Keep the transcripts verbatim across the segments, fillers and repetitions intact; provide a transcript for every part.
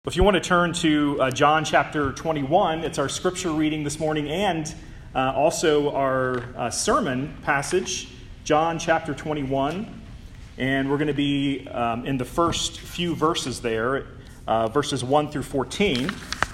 If you want to turn to uh, John chapter twenty-one, it's our scripture reading this morning and uh, also our uh, sermon passage, John chapter twenty-one. And we're going to be um, in the first few verses there, uh, verses one through fourteen.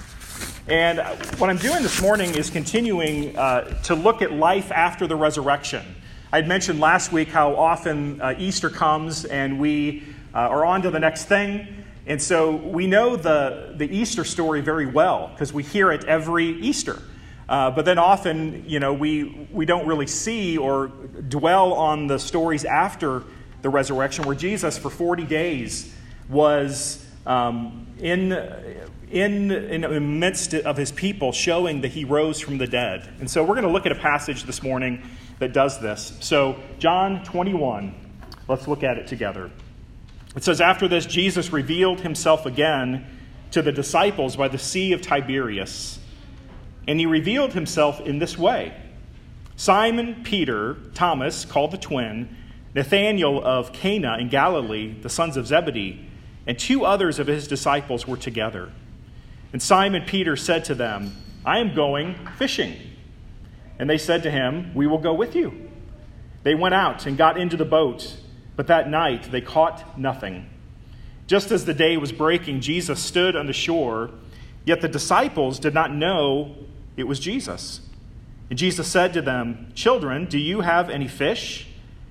And what I'm doing this morning is continuing uh, to look at life after the resurrection. I had mentioned last week how often uh, Easter comes and we uh, are on to the next thing. And so we know the, the Easter story very well because we hear it every Easter. Uh, but then often, you know, we, we don't really see or dwell on the stories after the resurrection where Jesus for forty days was um, in, in, in the midst of his people showing that he rose from the dead. And so we're going to look at a passage this morning that does this. So John twenty-one, let's look at it together. It says, after this, Jesus revealed himself again to the disciples by the Sea of Tiberias. And he revealed himself in this way. Simon Peter, Thomas, called the twin, Nathanael of Cana in Galilee, the sons of Zebedee, and two others of his disciples were together. And Simon Peter said to them, I am going fishing. And they said to him, we will go with you. They went out and got into the boat, but that night they caught nothing. Just as the day was breaking, Jesus stood on the shore, yet the disciples did not know it was Jesus. And Jesus said to them, children, do you have any fish?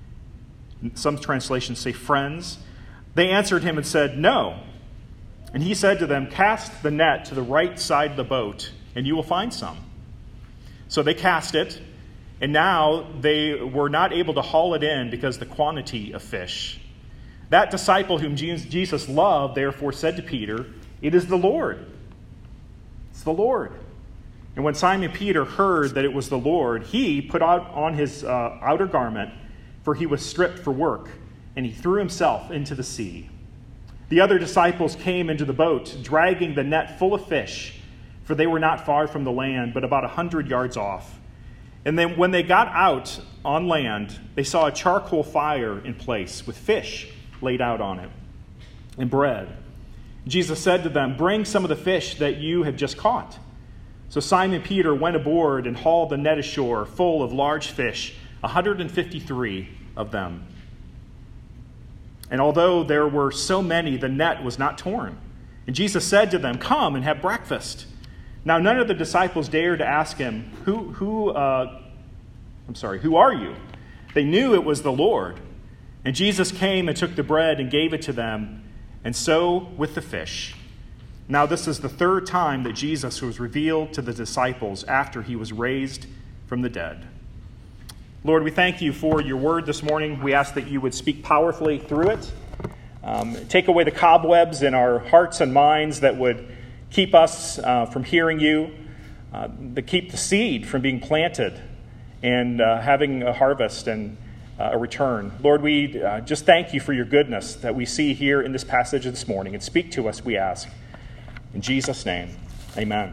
Some translations say friends. They answered him and said, no. And he said to them, cast the net to the right side of the boat, and you will find some. So they cast it. And now they were not able to haul it in because of the quantity of fish. That disciple whom Jesus loved therefore said to Peter, it is the Lord. It's the Lord. And when Simon Peter heard that it was the Lord, he put out on his uh, outer garment, for he was stripped for work, and he threw himself into the sea. The other disciples came into the boat, dragging the net full of fish, for they were not far from the land, but about a hundred yards off. And then when they got out on land, they saw a charcoal fire in place with fish laid out on it and bread. Jesus said to them, bring some of the fish that you have just caught. So Simon Peter went aboard and hauled the net ashore full of large fish, one hundred fifty-three of them. And although there were so many, the net was not torn. And Jesus said to them, come and have breakfast. Now, none of the disciples dared to ask him, who, who, uh, I'm sorry, who are you? They knew it was the Lord. And Jesus came and took the bread and gave it to them, and so with the fish. Now, this is the third time that Jesus was revealed to the disciples after he was raised from the dead. Lord, we thank you for your word this morning. We ask that you would speak powerfully through it. Um, take away the cobwebs in our hearts and minds that would keep us uh, from hearing you, uh, to keep the seed from being planted and uh, having a harvest and uh, a return. Lord, we uh, just thank you for your goodness that we see here in this passage this morning. And speak to us, we ask. In Jesus' name, amen.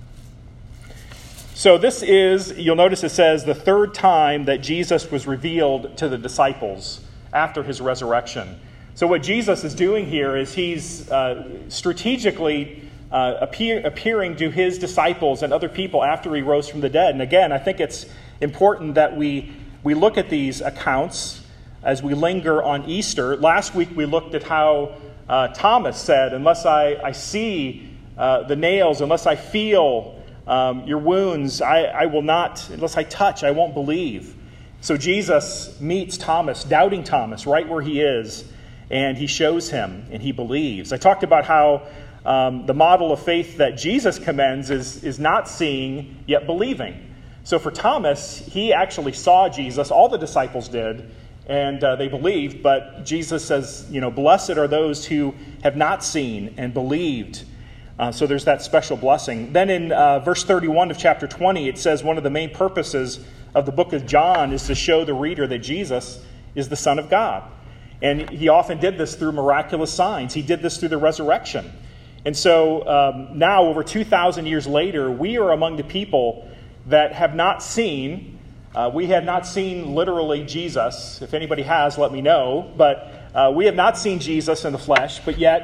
So this is, you'll notice it says, the third time that Jesus was revealed to the disciples after his resurrection. So what Jesus is doing here is he's uh, strategically Uh, appear, appearing to his disciples and other people after he rose from the dead. And again, I think it's important that we, we look at these accounts as we linger on Easter. Last week we looked at how uh, Thomas said, unless I, I see uh, the nails, unless I feel um, your wounds, I, I will not, unless I touch, I won't believe. So Jesus meets Thomas, doubting Thomas, right where he is, and he shows him, and he believes. I talked about how Um, the model of faith that Jesus commends is, is not seeing, yet believing. So for Thomas, he actually saw Jesus. All the disciples did, and uh, they believed. But Jesus says, you know, blessed are those who have not seen and believed. Uh, so there's that special blessing. Then in uh, verse thirty-one of chapter twenty, it says one of the main purposes of the book of John is to show the reader that Jesus is the Son of God. And he often did this through miraculous signs. He did this through the resurrection. And so um, now, over two thousand years later, we are among the people that have not seen. Uh, we have not seen literally Jesus. If anybody has, let me know. But uh, we have not seen Jesus in the flesh, but yet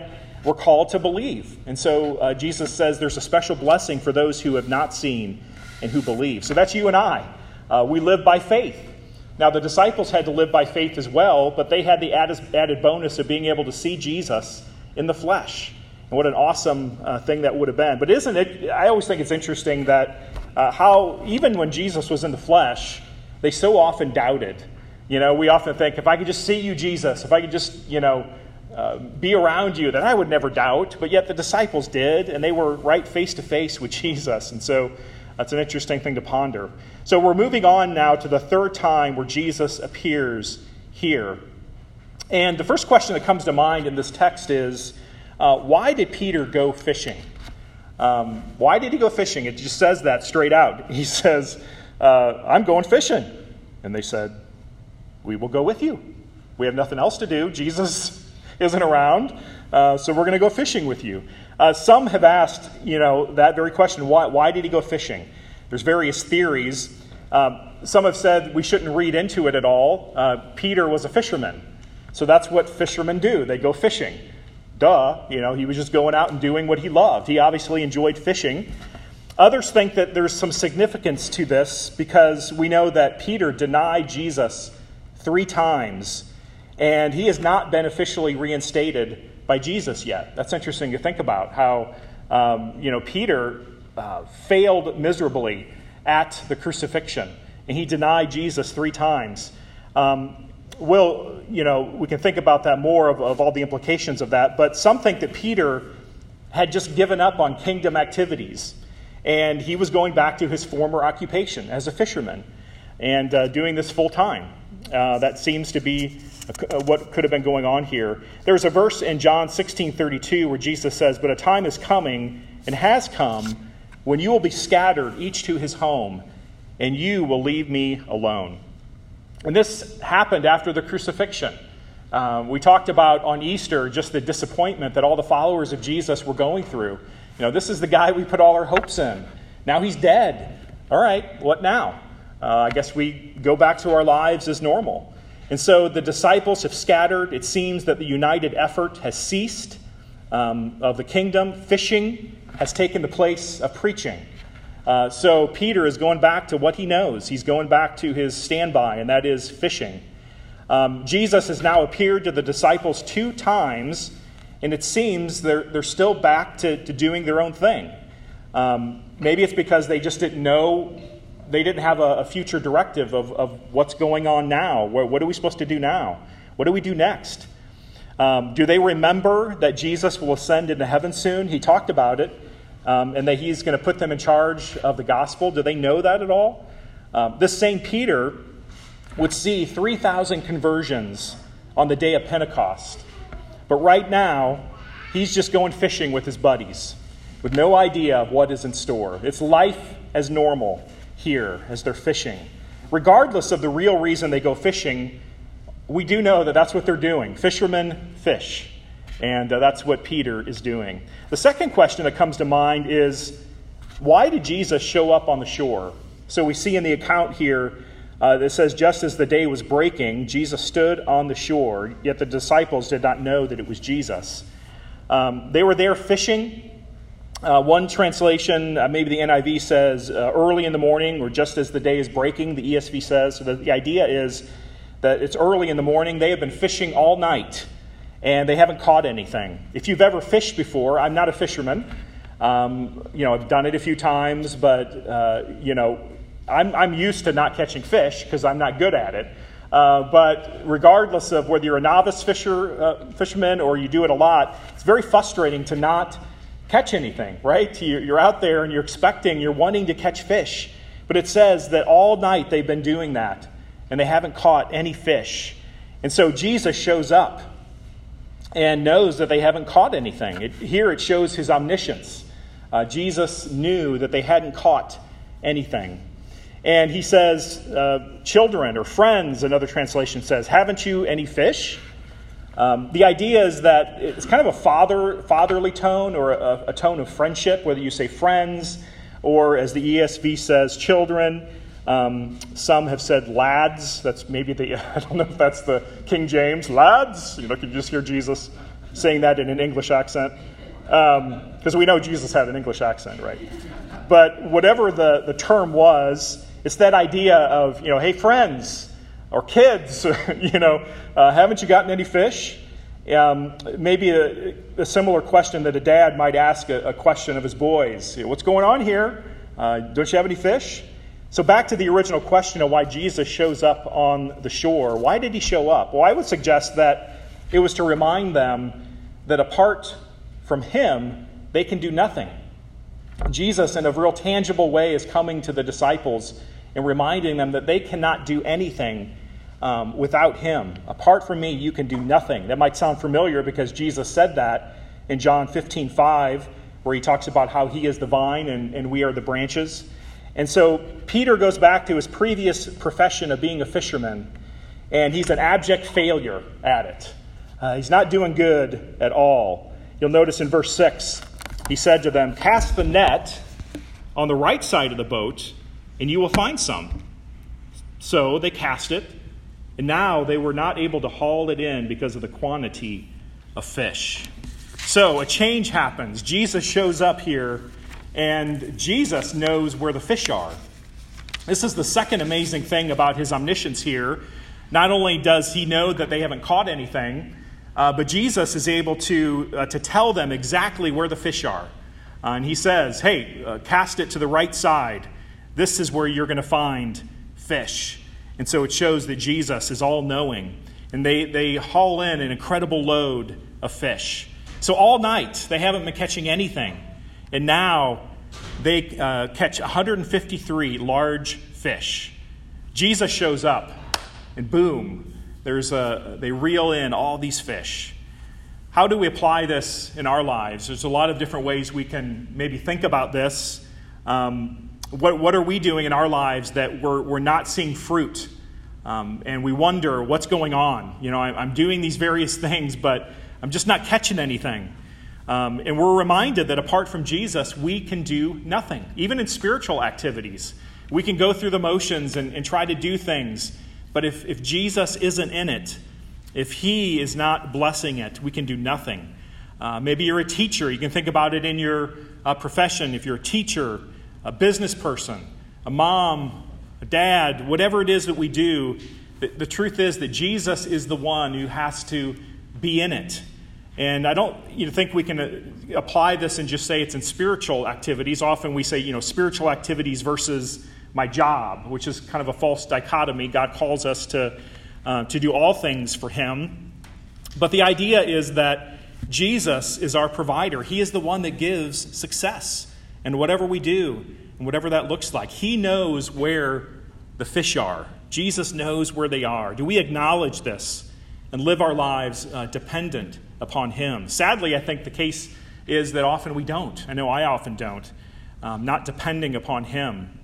we're called to believe. And so uh, Jesus says there's a special blessing for those who have not seen and who believe. So that's you and I. Uh, we live by faith. Now, the disciples had to live by faith as well, but they had the added, added bonus of being able to see Jesus in the flesh. And what an awesome uh, thing that would have been. But isn't it, I always think it's interesting that uh, how, even when Jesus was in the flesh, they so often doubted. You know, we often think, if I could just see you, Jesus, if I could just, you know, uh, be around you, then I would never doubt. But yet the disciples did, and they were right face to face with Jesus. And so that's an interesting thing to ponder. So we're moving on now to the third time where Jesus appears here. And the first question that comes to mind in this text is, uh, why did Peter go fishing? Um, why did he go fishing? It just says that straight out. He says, uh, I'm going fishing. And they said, we will go with you. We have nothing else to do. Jesus isn't around, uh, so we're going to go fishing with you. Uh, some have asked, you know, that very question, why, why did he go fishing? There's various theories. Um, some have said we shouldn't read into it at all. Uh, Peter was a fisherman, so that's what fishermen do. They go fishing. Duh, you know, he was just going out and doing what he loved. He obviously enjoyed fishing. Others think that there's some significance to this because we know that Peter denied Jesus three times, and he has not been officially reinstated by Jesus yet. That's interesting to think about how, um, you know, Peter uh, failed miserably at the crucifixion, and he denied Jesus three times. Um, we'll, you know, we can think about that more of, of all the implications of that, but some think that Peter had just given up on kingdom activities, and he was going back to his former occupation as a fisherman and uh, doing this full time. Uh, that seems to be what could have been going on here. There's a verse in John sixteen thirty-two where Jesus says, but a time is coming and has come when you will be scattered, each to his home, and you will leave me alone. And this happened after the crucifixion. Um, we talked about on Easter just the disappointment that all the followers of Jesus were going through. You know, this is the guy we put all our hopes in. Now he's dead. All right, what now? Uh, I guess we go back to our lives as normal. And so the disciples have scattered. It seems that the united effort has ceased um, of the kingdom. Fishing has taken the place of preaching. Uh, so Peter is going back to what he knows. He's going back to his standby, and that is fishing. Um, Jesus has now appeared to the disciples two times, and it seems they're, they're still back to, to doing their own thing. Um, maybe it's because they just didn't know. They didn't have a, a future directive of, of what's going on now. What, what are we supposed to do now? What do we do next? Um, do they remember that Jesus will ascend into heaven soon? He talked about it, um, and that he's going to put them in charge of the gospel. Do they know that at all? Um, this same Peter would see three thousand conversions on the day of Pentecost. But right now, he's just going fishing with his buddies with no idea of what is in store. It's life as normal here as they're fishing. Regardless of the real reason they go fishing, we do know that that's what they're doing. Fishermen fish. And uh, that's what Peter is doing. The second question that comes to mind is, why did Jesus show up on the shore? So we see in the account here uh, that says, just as the day was breaking, Jesus stood on the shore, yet the disciples did not know that it was Jesus. Um, they were there fishing. Uh, one translation, uh, maybe the N I V says uh, early in the morning or just as the day is breaking, the E S V says. So the, the idea is that it's early in the morning. They have been fishing all night and they haven't caught anything. If you've ever fished before, I'm not a fisherman. Um, you know, I've done it a few times, but, uh, you know, I'm, I'm used to not catching fish because I'm not good at it. Uh, but regardless of whether you're a novice fisher, uh, fisherman or you do it a lot, it's very frustrating to not catch anything, right? You're out there and you're expecting, you're wanting to catch fish. But it says that all night they've been doing that and they haven't caught any fish. And so Jesus shows up and knows that they haven't caught anything. It, here it shows his omniscience. Uh, Jesus knew that they hadn't caught anything. And he says, uh, children or friends, another translation says, haven't you any fish? Um, the idea is that it's kind of a father, fatherly tone or a, a tone of friendship, whether you say friends or, as the E S V says, children. Um, some have said lads. That's maybe the, I don't know if that's the King James. Lads? You know, can you just hear Jesus saying that in an English accent, because um, we know Jesus had an English accent, right? But whatever the, the term was, it's that idea of, you know, hey, friends or kids, you know, uh, haven't you gotten any fish? Um, maybe a, a similar question that a dad might ask a, a question of his boys. What's going on here? Uh, don't you have any fish? So back to the original question of why Jesus shows up on the shore. Why did he show up? Well, I would suggest that it was to remind them that apart from him, they can do nothing. Jesus, in a real tangible way, is coming to the disciples and reminding them that they cannot do anything um, without him. Apart from me, you can do nothing. That might sound familiar because Jesus said that in John fifteen five, where he talks about how he is the vine and, and we are the branches. And so Peter goes back to his previous profession of being a fisherman, and he's an abject failure at it. Uh, he's not doing good at all. You'll notice in verse six, he said to them, "Cast the net on the right side of the boat, and you will find some." So they cast it, and now they were not able to haul it in because of the quantity of fish. So a change happens. Jesus shows up here, and Jesus knows where the fish are. This is the second amazing thing about his omniscience here. Not only does he know that they haven't caught anything, uh, but Jesus is able to, uh, to tell them exactly where the fish are. Uh, and he says, hey, uh, cast it to the right side. This is where you're going to find fish. And so it shows that Jesus is all-knowing. And they, they haul in an incredible load of fish. So all night, they haven't been catching anything. And now they uh, catch one hundred fifty-three large fish. Jesus shows up, and boom, there's a, they reel in all these fish. How do we apply this in our lives? There's a lot of different ways we can maybe think about this. Um, what, what are we doing in our lives that we're, we're not seeing fruit? Um, and we wonder what's going on. You know, I, I'm doing these various things, but I'm just not catching anything. Um, and we're reminded that apart from Jesus, we can do nothing. Even in spiritual activities, we can go through the motions and, and try to do things. But if, if Jesus isn't in it, if he is not blessing it, we can do nothing. Uh, maybe you're a teacher. You can think about it in your uh, profession. If you're a teacher, a business person, a mom, a dad, whatever it is that we do, the, the truth is that Jesus is the one who has to be in it. And I don't you know, think we can apply this and just say it's in spiritual activities. Often we say, you know, spiritual activities versus my job, which is kind of a false dichotomy. God calls us to uh, to do all things for him. But the idea is that Jesus is our provider. He is the one that gives success. And whatever we do, and whatever that looks like, he knows where the fish are. Jesus knows where they are. Do we acknowledge this and live our lives uh, dependent upon him? Sadly, I think the case is that often we don't. I know I often don't. Um, not depending upon him.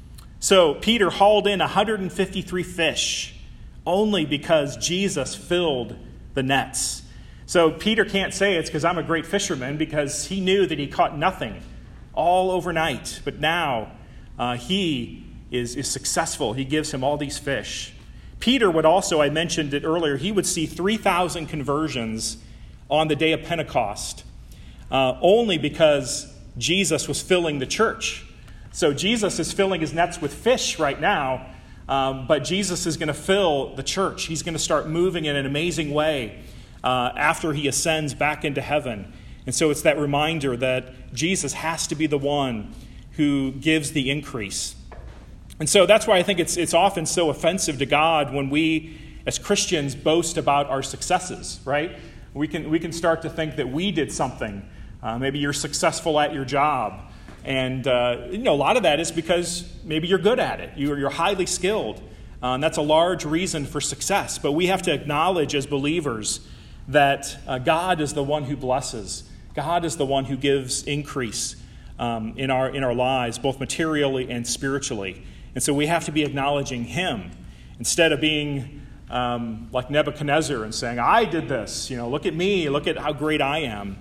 So Peter hauled in one hundred fifty-three fish only because Jesus filled the nets. So Peter can't say it's because I'm a great fisherman, because he knew that he caught nothing all overnight. But now uh, he is, is successful. He gives him all these fish. Peter would also, I mentioned it earlier, he would see three thousand conversions on the day of Pentecost, uh, only because Jesus was filling the church. So Jesus is filling his nets with fish right now, um, but Jesus is going to fill the church. He's going to start moving in an amazing way uh, after he ascends back into heaven. And so it's that reminder that Jesus has to be the one who gives the increase. And so that's why I think it's it's often so offensive to God when we, as Christians, boast about our successes, right? We can we can start to think that we did something. Uh, maybe you're successful at your job. And uh, you know, a lot of that is because maybe you're good at it. You're, you're highly skilled. Uh, and that's a large reason for success. But we have to acknowledge as believers that uh, God is the one who blesses. God is the one who gives increase um, in our in our lives, both materially and spiritually. And so we have to be acknowledging him instead of being um, like Nebuchadnezzar and saying, I did this. You know, look at me. Look at how great I am.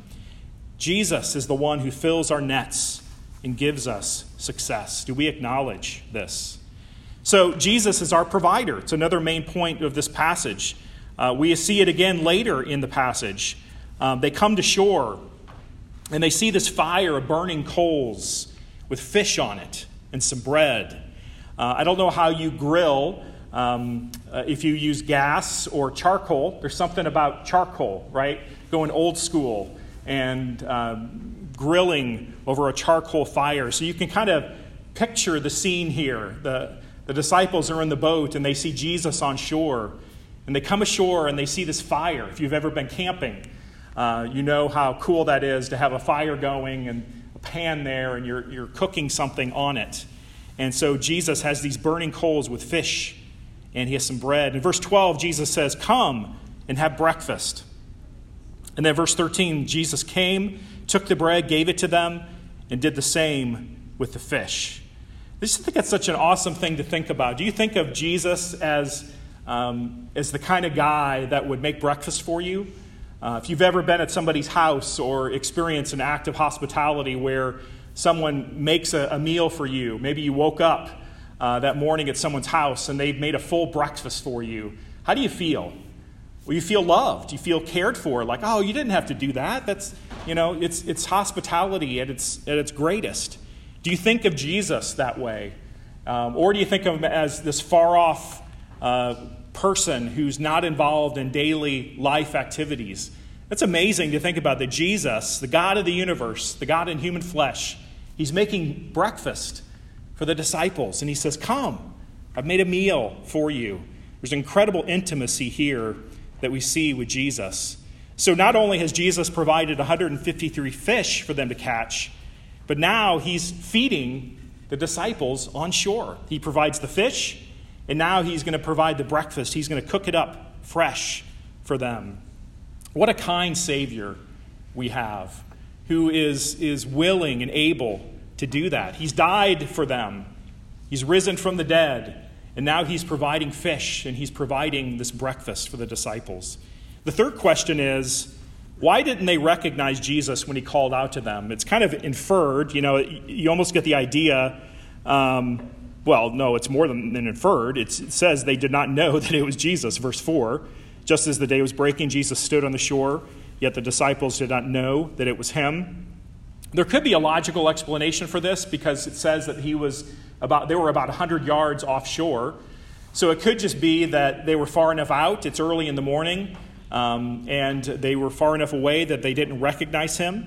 Jesus is the one who fills our nets and gives us success. Do we acknowledge this? So Jesus is our provider. It's another main point of this passage. Uh, we see it again later in the passage. um, they come to shore, and they see this fire of burning coals with fish on it and some bread. Uh, I don't know how you grill, um, uh, if you use gas or charcoal. There's something about charcoal, right? Going old school and um, grilling over a charcoal fire. So you can kind of picture the scene here. The, the disciples are in the boat, and they see Jesus on shore. And they come ashore, and they see this fire. If you've ever been camping, uh, you know how cool that is to have a fire going and a pan there, and you're, you're cooking something on it. And so Jesus has these burning coals with fish, and he has some bread. In verse twelve, Jesus says, "Come and have breakfast." And then verse thirteen, Jesus came, took the bread, gave it to them, and did the same with the fish. I just think that's such an awesome thing to think about. Do you think of Jesus as, um, as the kind of guy that would make breakfast for you? Uh, if you've ever been at somebody's house or experienced an act of hospitality where someone makes a, a meal for you. Maybe you woke up uh, that morning at someone's house and they've made a full breakfast for you. How do you feel? Well, you feel loved. You feel cared for. Like, oh, you didn't have to do that. That's, you know, it's it's hospitality at its at its greatest. Do you think of Jesus that way, um, or do you think of him as this far off uh, person who's not involved in daily life activities? It's amazing to think about that Jesus, the God of the universe, the God in human flesh, he's making breakfast for the disciples. And he says, "Come, I've made a meal for you." There's incredible intimacy here that we see with Jesus. So not only has Jesus provided one hundred fifty-three fish for them to catch, but now he's feeding the disciples on shore. He provides the fish, and now he's going to provide the breakfast. He's going to cook it up fresh for them. What a kind Savior we have, who is, is willing and able to do that. He's died for them. He's risen from the dead. And now he's providing fish, and he's providing this breakfast for the disciples. The third question is, why didn't they recognize Jesus when he called out to them? It's kind of inferred. You know, you almost get the idea. Um, well, no, it's more than, than inferred. It's, it says they did not know that it was Jesus, verse four. Just as the day was breaking, Jesus stood on the shore, yet the disciples did not know that it was him. There could be a logical explanation for this, because it says that he was about they were about one hundred yards offshore. So it could just be that they were far enough out. It's early in the morning, um, and they were far enough away that they didn't recognize him.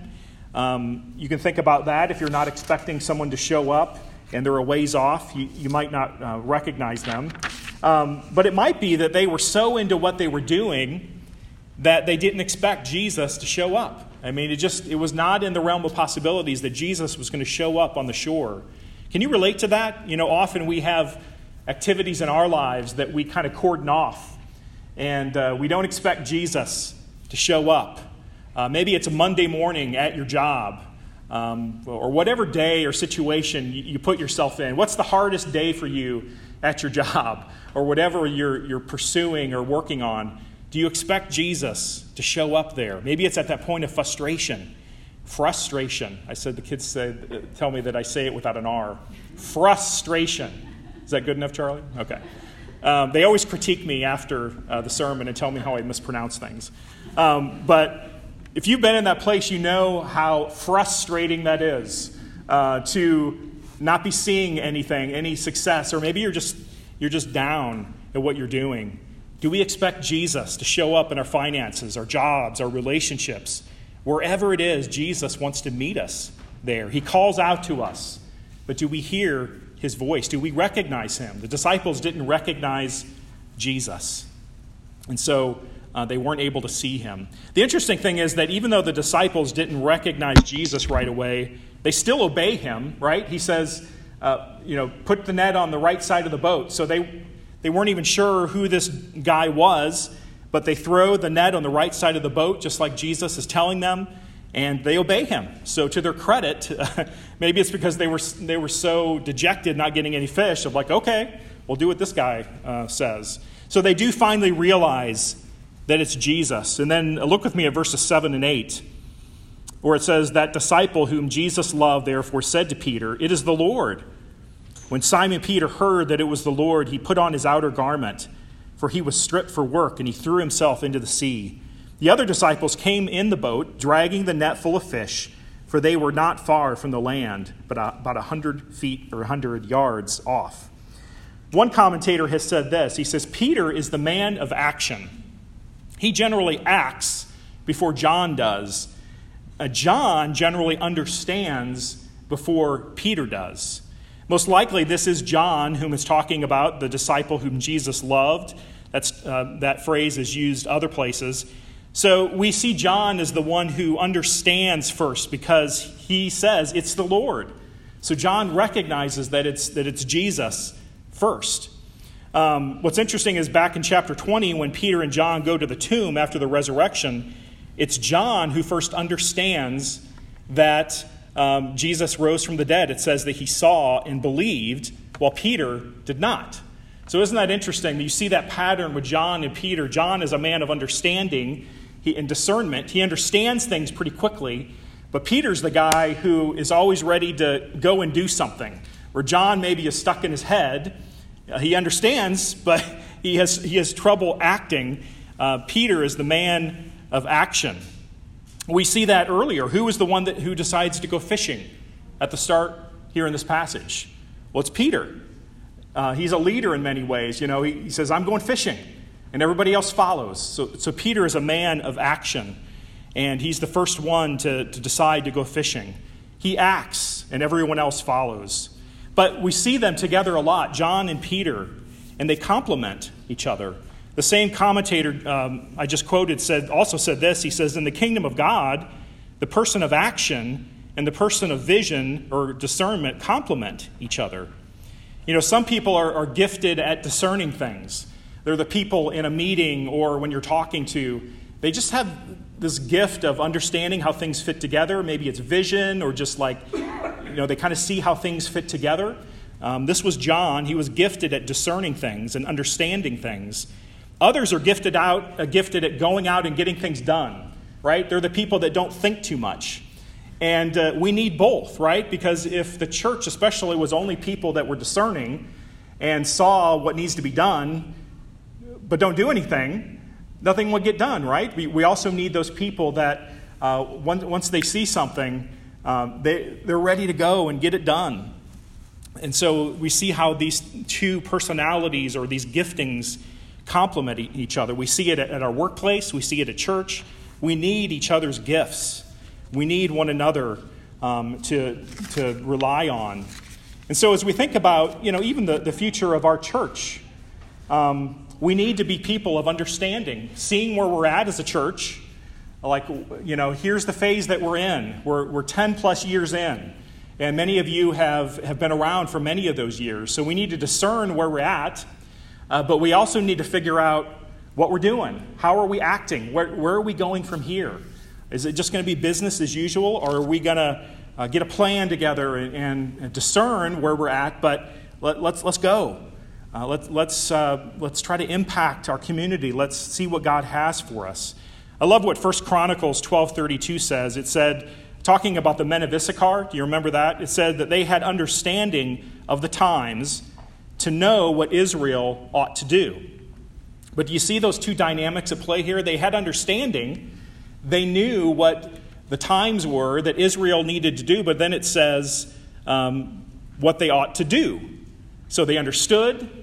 Um, you can think about that. If you're not expecting someone to show up and they're a ways off, you, you might not uh, recognize them. Um, but it might be that they were so into what they were doing that they didn't expect Jesus to show up. I mean, it just it was not in the realm of possibilities that Jesus was going to show up on the shore. Can you relate to that? You know, often we have activities in our lives that we kind of cordon off, and uh, we don't expect Jesus to show up. Uh, maybe it's a Monday morning at your job, um, or whatever day or situation you, you put yourself in. What's the hardest day for you at your job, or whatever you're you're pursuing or working on? Do you expect Jesus to show up there? Maybe it's at that point of frustration. Frustration. I said the kids say, tell me that I say it without an R. Frustration. Is that good enough, Charlie? Okay. Um, they always critique me after uh, the sermon and tell me how I mispronounce things. Um, but if you've been in that place, you know how frustrating that is uh, to not be seeing anything, any success, or maybe you're just you're just down at what you're doing. Do we expect Jesus to show up in our finances, our jobs, our relationships? Wherever it is, Jesus wants to meet us there. He calls out to us. But do we hear his voice? Do we recognize him? The disciples didn't recognize Jesus. And so uh, they weren't able to see him. The interesting thing is that even though the disciples didn't recognize Jesus right away, they still obey him, right? He says, uh, you know, put the net on the right side of the boat. So they, they weren't even sure who this guy was, but they throw the net on the right side of the boat, just like Jesus is telling them, and they obey him. So to their credit, maybe it's because they were they were so dejected not getting any fish, of like, okay, we'll do what this guy uh, says. So they do finally realize that it's Jesus. And then look with me at verses seven and eight, where it says, that disciple whom Jesus loved therefore said to Peter, "It is the Lord." When Simon Peter heard that it was the Lord, he put on his outer garment, for he was stripped for work, and he threw himself into the sea. The other disciples came in the boat, dragging the net full of fish, for they were not far from the land, but about a hundred feet or a hundred yards off. One commentator has said this. He says, Peter is the man of action. He generally acts before John does. Uh, John generally understands before Peter does. Most likely, this is John whom is talking about, the disciple whom Jesus loved. That's uh, that phrase is used other places. So we see John as the one who understands first because he says it's the Lord. So John recognizes that it's that it's Jesus first. Um, what's interesting is back in chapter twenty, when Peter and John go to the tomb after the resurrection, it's John who first understands that um, Jesus rose from the dead. It says that he saw and believed, while Peter did not. So isn't that interesting? You see that pattern with John and Peter. John is a man of understanding and discernment. He understands things pretty quickly, but Peter's the guy who is always ready to go and do something. Where John maybe is stuck in his head. Uh, he understands, but he has he has trouble acting. Uh, Peter is the man of action. We see that earlier. Who is the one that who decides to go fishing at the start here in this passage? Well, it's Peter. Uh, he's a leader in many ways. You know, he, he says, I'm going fishing. And everybody else follows. So, so Peter is a man of action. And he's the first one to, to decide to go fishing. He acts, and everyone else follows. But we see them together a lot, John and Peter, and they complement each other. The same commentator um, I just quoted said also said this. He says, in the kingdom of God, the person of action and the person of vision or discernment complement each other. You know, some people are, are gifted at discerning things. They're the people in a meeting or when you're talking to. They just have this gift of understanding how things fit together. Maybe it's vision or just like, you know, they kind of see how things fit together. Um, this was John. He was gifted at discerning things and understanding things. Others are gifted out, uh, gifted at going out and getting things done, right? They're the people that don't think too much. And uh, we need both, right? Because if the church especially was only people that were discerning and saw what needs to be done, but don't do anything, nothing would get done, right? We, we also need those people that uh, once, once they see something, um, they, they're ready to go and get it done. And so we see how these two personalities or these giftings complement each other. We see it at our workplace. We see it at church. We need each other's gifts. We need one another um, to, to rely on. And so as we think about, you know, even the, the future of our church, um, we need to be people of understanding, seeing where we're at as a church. Like, you know, here's the phase that we're in. We're, we're ten plus years in. And many of you have, have been around for many of those years. So we need to discern where we're at. Uh, but we also need to figure out what we're doing. How are we acting? Where, where are we going from here? Is it just going to be business as usual? Or are we going to uh, get a plan together and, and, and discern where we're at? But let, let's, let's go. Uh, let, let's, uh, let's try to impact our community. Let's see what God has for us. I love what First Chronicles twelve thirty-two says. It said, talking about the men of Issachar, do you remember that? It said that they had understanding of the times to know what Israel ought to do. But do you see those two dynamics at play here? They had understanding. They knew what the times were that Israel needed to do, but then it says um, what they ought to do. So they understood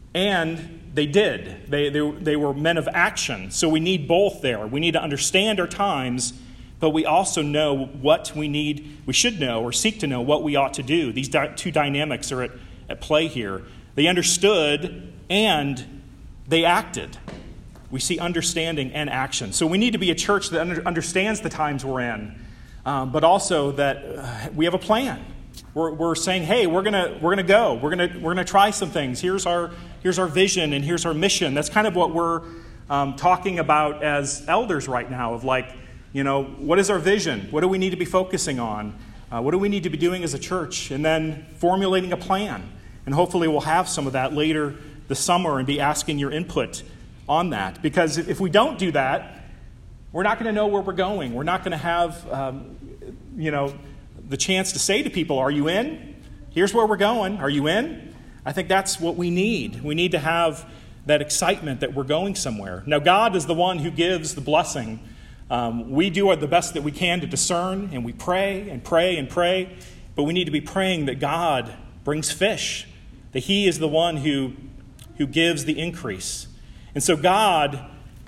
and they did. They, they, they were men of action. So we need both there. We need to understand our times, but we also know what we need, we should know or seek to know what we ought to do. These di- two dynamics are at, at play here. They understood and they acted. We see understanding and action. So we need to be a church that under, understands the times we're in, um, but also that uh, we have a plan. We're, we're saying, hey, we're gonna we're gonna go. We're gonna we're gonna try some things. Here's our here's our vision and here's our mission. That's kind of what we're um, talking about as elders right now. Of like, you know, what is our vision? What do we need to be focusing on? Uh, what do we need to be doing as a church? And then formulating a plan. And hopefully we'll have some of that later this summer and be asking your input on that. Because if we don't do that, we're not going to know where we're going. We're not going to have, um, you know, the chance to say to people, are you in? Here's where we're going. Are you in? I think that's what we need. We need to have that excitement that we're going somewhere. Now, God is the one who gives the blessing. Um, we do the best that we can to discern, and we pray and pray and pray, but we need to be praying that God brings fish, that he is the one who, who gives the increase. And so God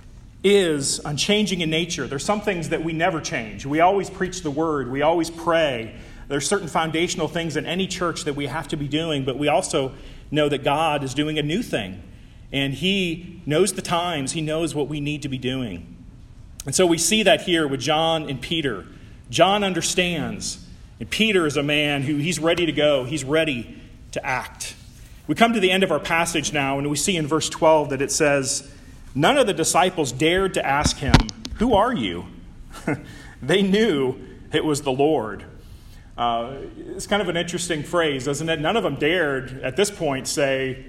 is unchanging in nature. There's some things that we never change. We always preach the word. We always pray. There's certain foundational things in any church that we have to be doing, but we also know that God is doing a new thing. And he knows the times. He knows what we need to be doing. And so we see that here with John and Peter. John understands, and Peter is a man who he's ready to go. He's ready to act. We come to the end of our passage now, and we see in verse twelve that it says, none of the disciples dared to ask him, who are you? They knew it was the Lord. Uh, it's kind of an interesting phrase, isn't it? None of them dared at this point say,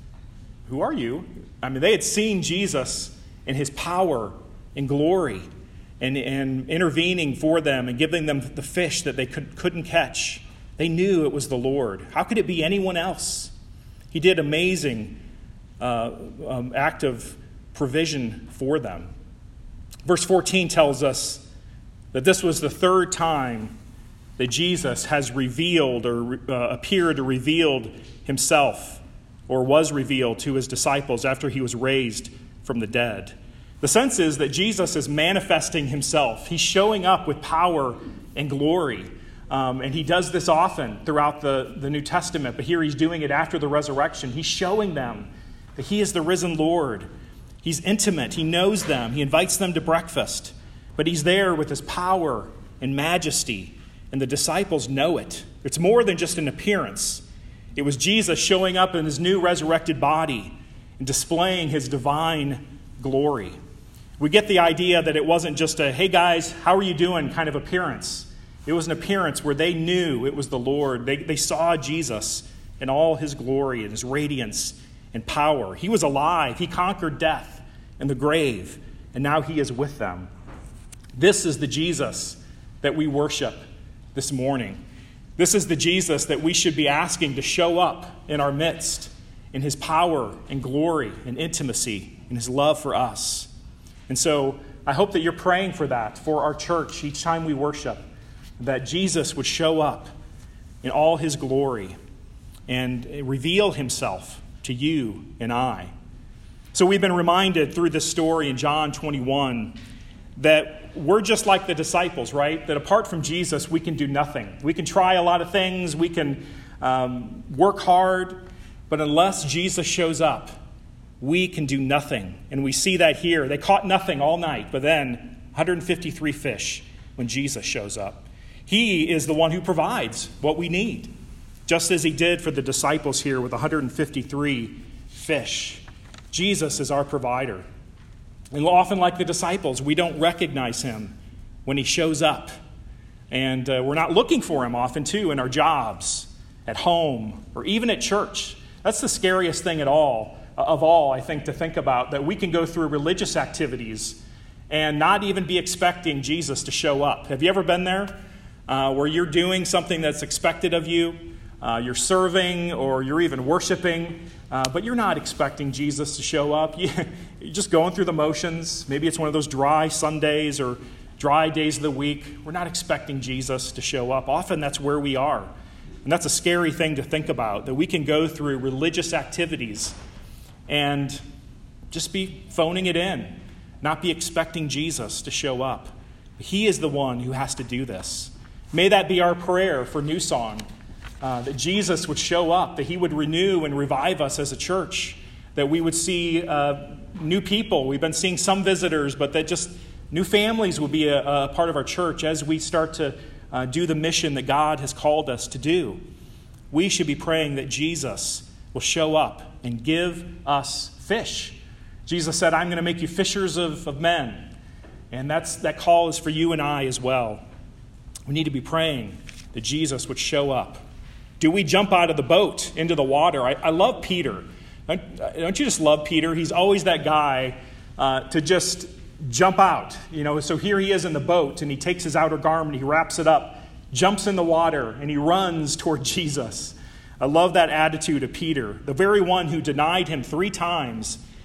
who are you? I mean, they had seen Jesus in his power and glory and, and intervening for them and giving them the fish that they could, couldn't catch. They knew it was the Lord. How could it be anyone else? He did amazing uh, um, act of provision for them. Verse fourteen tells us that this was the third time that Jesus has revealed or uh, appeared or revealed himself or was revealed to his disciples after he was raised from the dead. The sense is that Jesus is manifesting himself. He's showing up with power and glory. Um, and he does this often throughout the, the New Testament, but here he's doing it after the resurrection. He's showing them that he is the risen Lord. He's intimate. He knows them. He invites them to breakfast. But he's there with his power and majesty, and the disciples know it. It's more than just an appearance. It was Jesus showing up in his new resurrected body and displaying his divine glory. We get the idea that it wasn't just a, hey guys, how are you doing kind of appearance. It was an appearance where they knew it was the Lord. They, they saw Jesus in all his glory and his radiance and power. He was alive. He conquered death and the grave, and now he is with them. This is the Jesus that we worship this morning. This is the Jesus that we should be asking to show up in our midst in his power and glory and intimacy and his love for us. And so I hope that you're praying for that for our church each time we worship, that Jesus would show up in all his glory and reveal himself to you and I. So we've been reminded through this story in John twenty-one that we're just like the disciples, right? That apart from Jesus, we can do nothing. We can try a lot of things. We can um, work hard. But unless Jesus shows up, we can do nothing. And we see that here. They caught nothing all night, but then one hundred fifty-three fish when Jesus shows up. He is the one who provides what we need, just as he did for the disciples here with one hundred fifty-three fish. Jesus is our provider. And often, like the disciples, we don't recognize him when he shows up. And uh, we're not looking for him often, too, in our jobs, at home, or even at church. That's the scariest thing at all, of all, I think, to think about, that we can go through religious activities and not even be expecting Jesus to show up. Have you ever been there, uh, where you're doing something that's expected of you? Uh, you're serving or you're even worshiping, uh, but you're not expecting Jesus to show up. You, you're just going through the motions. Maybe it's one of those dry Sundays or dry days of the week. We're not expecting Jesus to show up. Often that's where we are. And that's a scary thing to think about, that we can go through religious activities and just be phoning it in, not be expecting Jesus to show up. He is the one who has to do this. May that be our prayer for New Song. Uh, that Jesus would show up, that he would renew and revive us as a church, that we would see uh, new people. We've been seeing some visitors, but that just new families will be a, a part of our church as we start to uh, do the mission that God has called us to do. We should be praying that Jesus will show up and give us fish. Jesus said, I'm going to make you fishers of, of men. And that's that call is for you and I as well. We need to be praying that Jesus would show up. Do we jump out of the boat into the water? I, I love Peter. Don't, don't you just love Peter? He's always that guy uh, to just jump out. You know, so here he is in the boat, and he takes his outer garment, he wraps it up, jumps in the water, and he runs toward Jesus. I love that attitude of Peter, the very one who denied him three times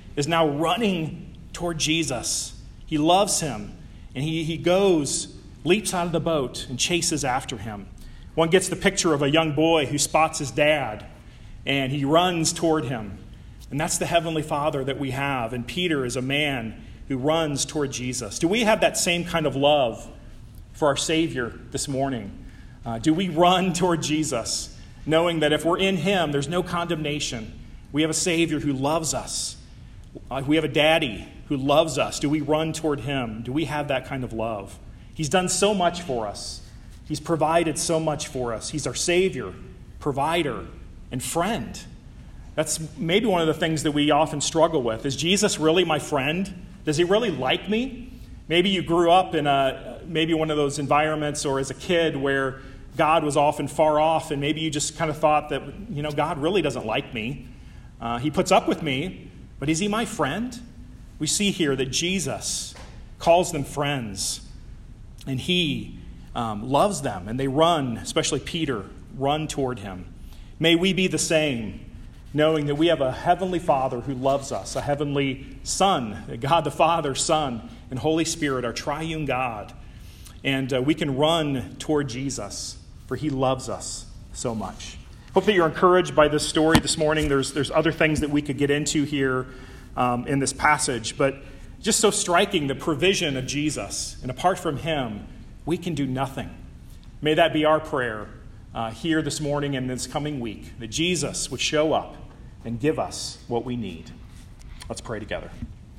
is now running toward Jesus. He loves him, and he, he goes, leaps out of the boat, and chases after him. One gets the picture of a young boy who spots his dad, and he runs toward him. And that's the Heavenly Father that we have. And Peter is a man who runs toward Jesus. Do we have that same kind of love for our Savior this morning? Uh, do we run toward Jesus, knowing that if we're in him, there's no condemnation? We have a Savior who loves us. Uh, we have a daddy who loves us. Do we run toward him? Do we have that kind of love? He's done so much for us. He's provided so much for us. He's our Savior, provider, and friend. That's maybe one of the things that we often struggle with. Is Jesus really my friend? Does he really like me? Maybe you grew up in a maybe one of those environments or as a kid where God was often far off, and maybe you just kind of thought that, you know, God really doesn't like me. Uh, he puts up with me, but is he my friend? We see here that Jesus calls them friends, and he um, loves them, and they run, especially Peter, run toward him. May we be the same, knowing that we have a heavenly Father who loves us, a heavenly Son, God the Father, Son, and Holy Spirit, our triune God. And uh, we can run toward Jesus, for he loves us so much. Hope that you're encouraged by this story this morning. There's, there's other things that we could get into here um, in this passage, but just so striking, the provision of Jesus. And apart from him, we can do nothing. May that be our prayer uh, here this morning and this coming week, that Jesus would show up and give us what we need. Let's pray together.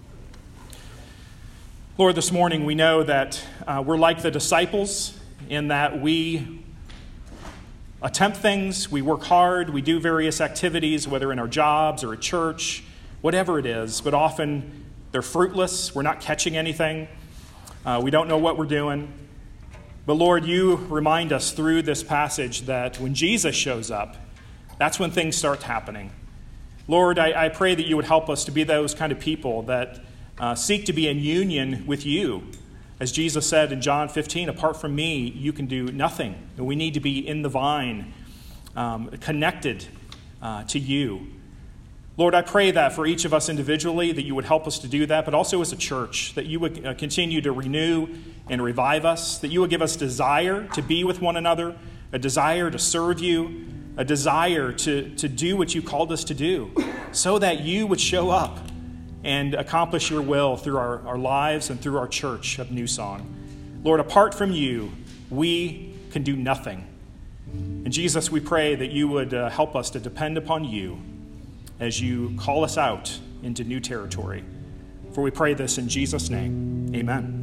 Lord, this morning we know that uh, we're like the disciples in that we attempt things, we work hard, we do various activities, whether in our jobs or at church, whatever it is, but often they're fruitless. We're not catching anything. Uh, we don't know what we're doing. But Lord, you remind us through this passage that when Jesus shows up, that's when things start happening. Lord, I, I pray that you would help us to be those kind of people that uh, seek to be in union with you. As Jesus said in John fifteen, apart from me, you can do nothing. And we need to be in the vine, um, connected uh, to you. Lord, I pray that for each of us individually, that you would help us to do that, but also as a church, that you would uh, continue to renew and revive us, that you would give us desire to be with one another, a desire to serve you, a desire to, to do what you called us to do, so that you would show up and accomplish your will through our, our lives and through our church of New Song. Lord, apart from you, we can do nothing. And Jesus, we pray that you would uh, help us to depend upon you as you call us out into new territory. For we pray this in Jesus' name. Amen.